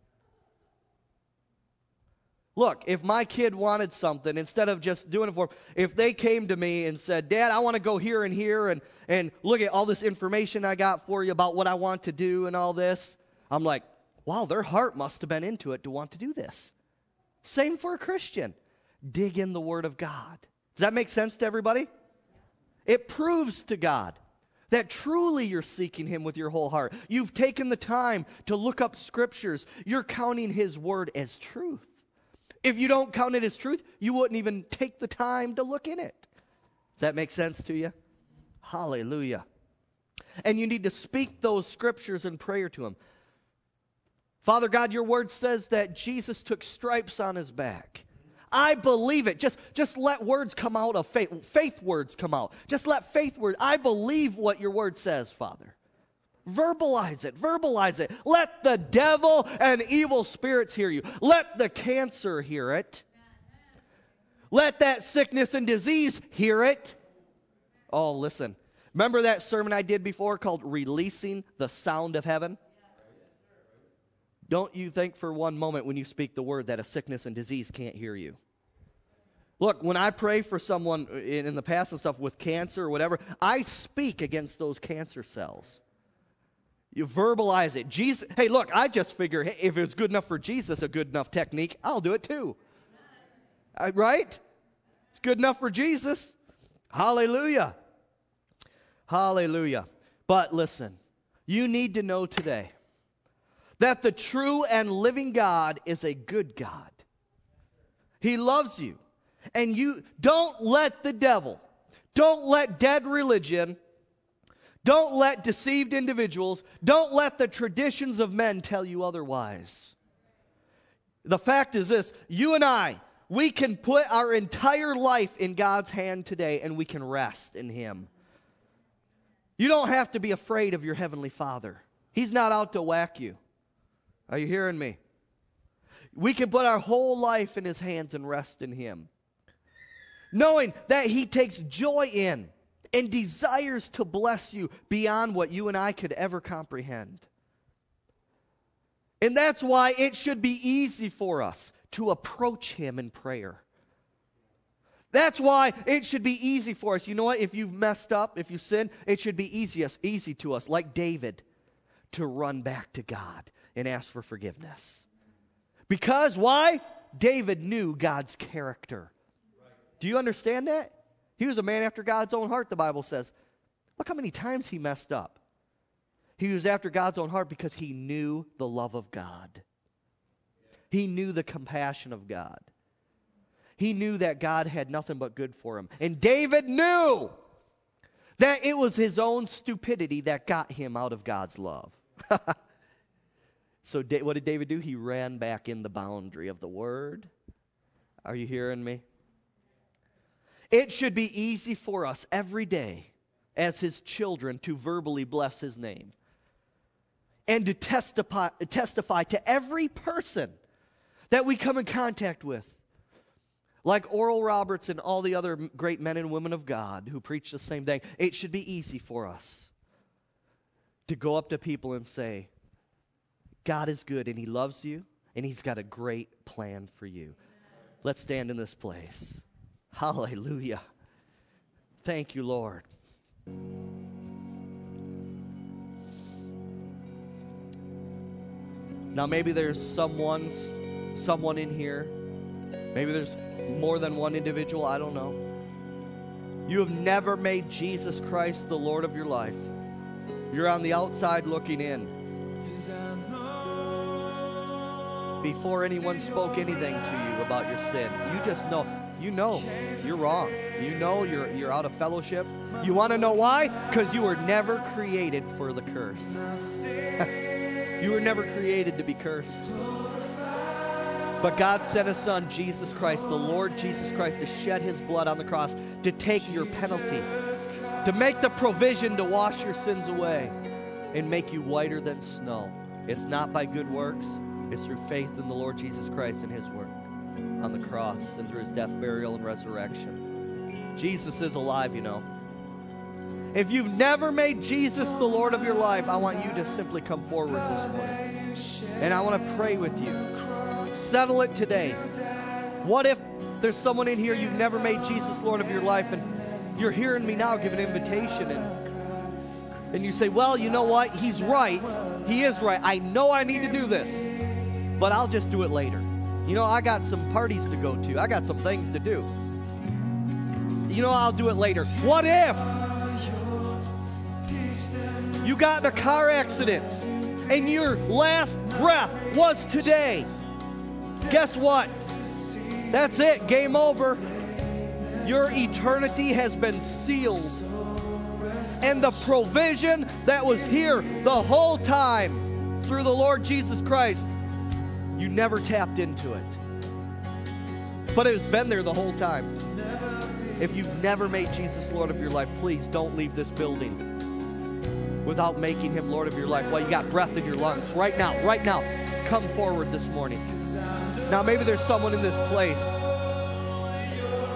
Look, if my kid wanted something, instead of just doing it for him, if they came to me and said, Dad, I want to go here and here and look at all this information I got for you about what I want to do and all this, I'm like, wow, their heart must have been into it to want to do this. Same for a Christian. Dig in the Word of God. Does that make sense to everybody? It proves to God that truly you're seeking him with your whole heart. You've taken the time to look up scriptures. You're counting his word as truth. If you don't count it as truth, you wouldn't even take the time to look in it. Does that make sense to you? Hallelujah. And you need to speak those scriptures in prayer to him. Father God, your word says that Jesus took stripes on his back. I believe it. Just let words come out of faith. Faith words come out. Just let faith words. I believe what your word says, Father. Verbalize it. Verbalize it. Let the devil and evil spirits hear you. Let the cancer hear it. Let that sickness and disease hear it. Oh, listen. Remember that sermon I did before called Releasing the Sound of Heaven? Don't you think for one moment when you speak the word that a sickness and disease can't hear you. Look, when I pray for someone in the past and stuff with cancer or whatever, I speak against those cancer cells. You verbalize it. Jesus, hey, look, I just figure, hey, if it's good enough for Jesus, a good enough technique, I'll do it too. Right? It's good enough for Jesus. Hallelujah. Hallelujah. But listen, you need to know today that the true and living God is a good God. He loves you. And you don't let the devil, don't let dead religion, don't let deceived individuals, don't let the traditions of men tell you otherwise. The fact is this, you and I, we can put our entire life in God's hand today and we can rest in Him. You don't have to be afraid of your Heavenly Father. He's not out to whack you. Are you hearing me? We can put our whole life in His hands and rest in Him. Knowing that He takes joy in and desires to bless you beyond what you and I could ever comprehend. And that's why it should be easy for us to approach Him in prayer. That's why it should be easy for us. You know what? If you've messed up, if you sinned, it should be easy to us, like David, to run back to God and ask for forgiveness. Because why? David knew God's character. Do you understand that? He was a man after God's own heart, the Bible says. Look how many times he messed up. He was after God's own heart because he knew the love of God. He knew the compassion of God. He knew that God had nothing but good for him. And David knew that it was his own stupidity that got him out of God's love. So what did David do? He ran back in the boundary of the Word. Are you hearing me? It should be easy for us every day as His children to verbally bless His name and to testify to every person that we come in contact with. Like Oral Roberts and all the other great men and women of God who preach the same thing, it should be easy for us to go up to people and say, God is good and He loves you and He's got a great plan for you. Let's stand in this place. Hallelujah. Thank you, Lord. Now maybe there's someone in here. Maybe there's more than one individual. I don't know. You have never made Jesus Christ the Lord of your life. You're on the outside looking in. Before anyone spoke anything to you about your sin, you just know. You know you're wrong. You know you're out of fellowship. You want to know why? Because you were never created for the curse. You were never created to be cursed. But God sent His Son, Jesus Christ, the Lord Jesus Christ, to shed His blood on the cross, to take your penalty, to make the provision to wash your sins away and make you whiter than snow. It's not by good works. It's through faith in the Lord Jesus Christ and His work on the cross and through His death, burial, and resurrection. Jesus is alive, you know. If you've never made Jesus the Lord of your life, I want you to simply come forward this morning. And I want to pray with you. Settle it today. What if there's someone in here, you've never made Jesus Lord of your life, and you're hearing me now give an invitation, and you say, well, you know what? He's right. He is right. I know I need to do this, but I'll just do it later. You know, I got some parties to go to. I got some things to do. You know, I'll do it later. What if you got in a car accident and your last breath was today? Guess what? That's it. Game over. Your eternity has been sealed. And the provision that was here the whole time through the Lord Jesus Christ, you never tapped into it. But it's been there the whole time. If you've never made Jesus Lord of your life, please don't leave this building without making Him Lord of your life while you got breath in your lungs. Right now, come forward this morning. Now maybe there's someone in this place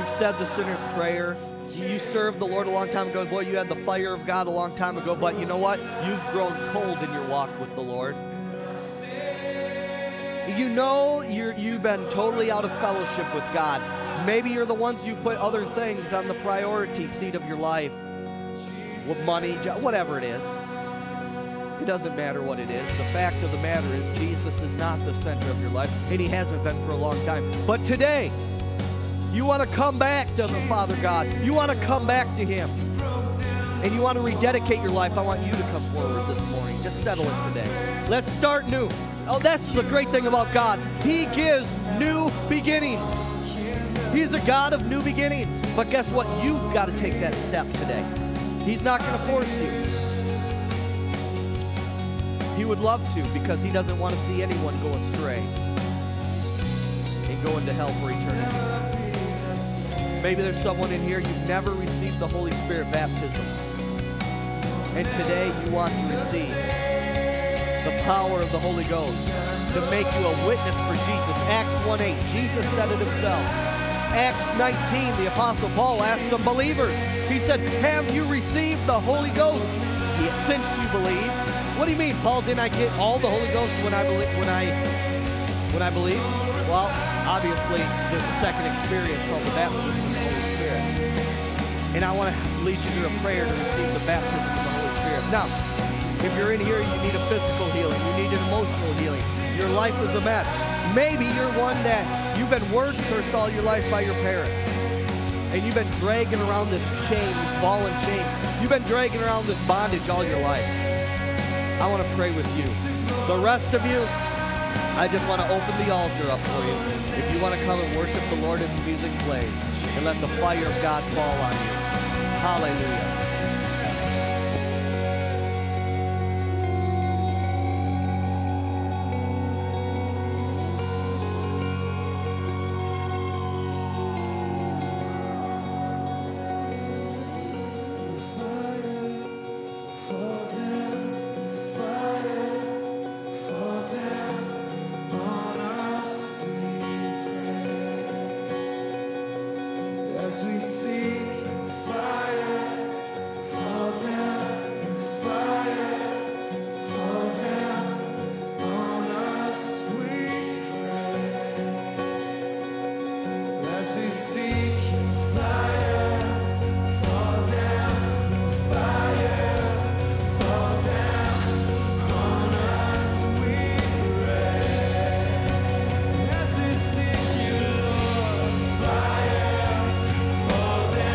you've said the sinner's prayer. You served the Lord a long time ago. Boy, you had the fire of God a long time ago. But you know what? You've grown cold in your walk with the Lord. You know you've been totally out of fellowship with God. Maybe you're the ones you put other things on the priority seat of your life. With money, whatever it is. It doesn't matter what it is. The fact of the matter is Jesus is not the center of your life, and he hasn't been for a long time. But today, you want to come back to the Father God. You want to come back to him. And you want to rededicate your life. I want you to come forward this morning. Just settle it today. Let's start new. Oh, that's the great thing about God. He gives new beginnings. He's a God of new beginnings. But guess what? You've got to take that step today. He's not going to force you. He would love to, because he doesn't want to see anyone go astray and go into hell for eternity. Maybe there's someone in here, you've never received the Holy Spirit baptism. And today you want to receive the power of the Holy Ghost to make you a witness for Jesus. Acts 1:8, Jesus said it himself. Acts 19, the Apostle Paul asked some believers. He said, have you received the Holy Ghost since you believe? What do you mean, Paul? Didn't I get all the Holy Ghost when I believe? Well, obviously, there's a second experience called the baptism of the Holy Spirit. And I want to lead you through a prayer to receive the baptism of the Holy Spirit. Now, if you're in here, you need a physical healing. You need an emotional healing. Your life is a mess. Maybe you're one that you've been word cursed all your life by your parents. And you've been dragging around this chain, this ball and chain. You've been dragging around this bondage all your life. I want to pray with you. The rest of you, I just want to open the altar up for you. If you want to come and worship the Lord as the music plays, and let the fire of God fall on you. Hallelujah. As we seek fire, fall down, and fire, fall down on us, we pray. As we seek fire, fall down, and fire, fall down on us, we pray. As we seek you, Lord, fire. Fall down.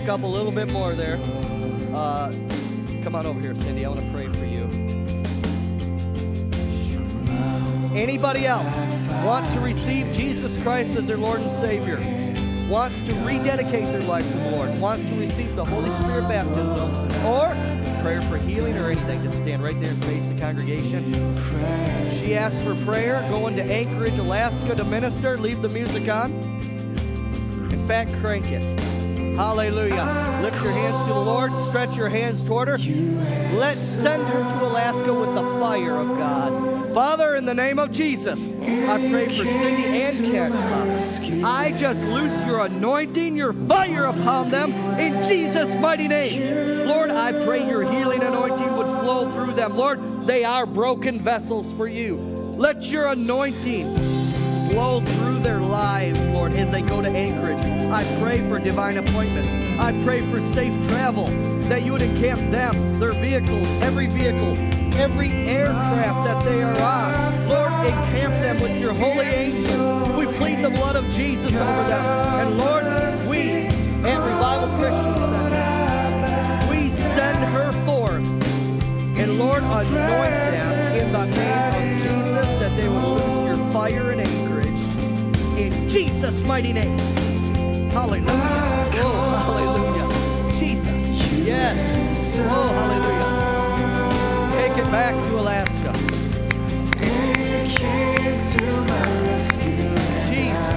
pick up a little bit more there. Come on over here, Cindy. I want to pray for you. Anybody else want to receive Jesus Christ as their Lord and Savior? Wants to rededicate their life to the Lord? Wants to receive the Holy Spirit baptism? Or prayer for healing or anything? Just stand right there and face the congregation. She asked for prayer, going to Anchorage, Alaska to minister. Leave the music on. In fact, crank it. Hallelujah. Lift your hands to the Lord. Stretch your hands toward her. Let's send her to Alaska with the fire of God. Father, in the name of Jesus, I pray for Cindy and Ken, Father. I just loose your anointing, your fire upon them in Jesus' mighty name. Lord, I pray your healing anointing would flow through them. Lord, they are broken vessels for you. Let your anointing flow through their lives, Lord, as they go to Anchorage. I pray for divine appointments. I pray for safe travel, that you would encamp them, their vehicles, every aircraft that they are on. Lord, encamp them with your holy angels. We plead the blood of Jesus over them. And Lord, we at Revival Christian Center, we send her forth. And Lord, anoint them in the name of Jesus, that they will lose your fire in Anchorage. In Jesus' mighty name. Hallelujah. Oh, hallelujah. Jesus. Yes. Oh, hallelujah. Take it back to Alaska. Jesus.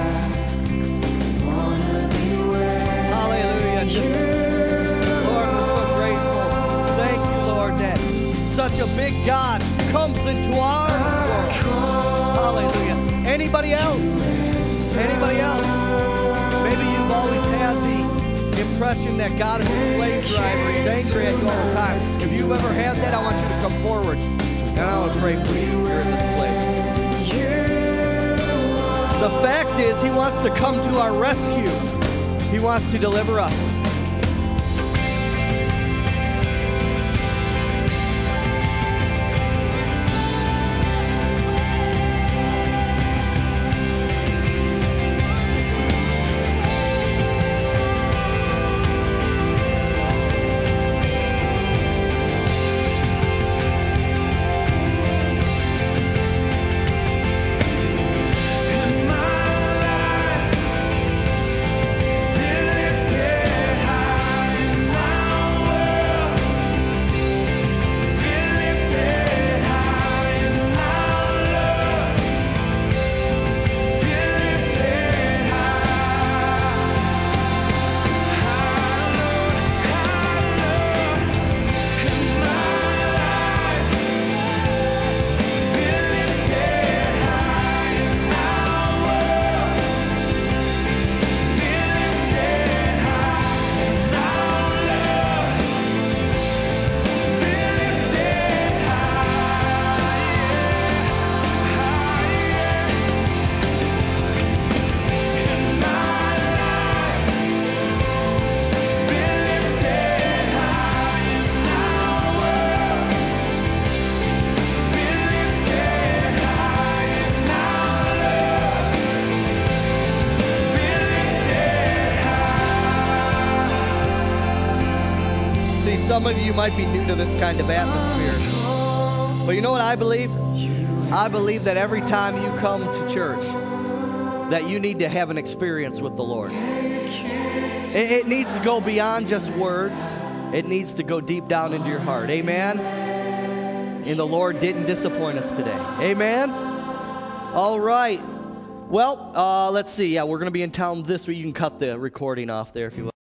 Hallelujah. Lord, we're so grateful. Thank you, Lord, that such a big God comes into our world. Hallelujah. Anybody else? Anybody else? Maybe you've always had the impression that God is a slave driver. He's angry at you all the time. If you've ever had that, I want you to come forward, and I want to pray for you here in this place. The fact is, he wants to come to our rescue. He wants to deliver us. Some of you might be new to this kind of atmosphere. But you know what I believe? I believe that every time you come to church, that you need to have an experience with the Lord. It needs to go beyond just words. It needs to go deep down into your heart. Amen? And the Lord didn't disappoint us today. Amen? All right. Well, let's see. Yeah, we're going to be in town this week. You can cut the recording off there if you will.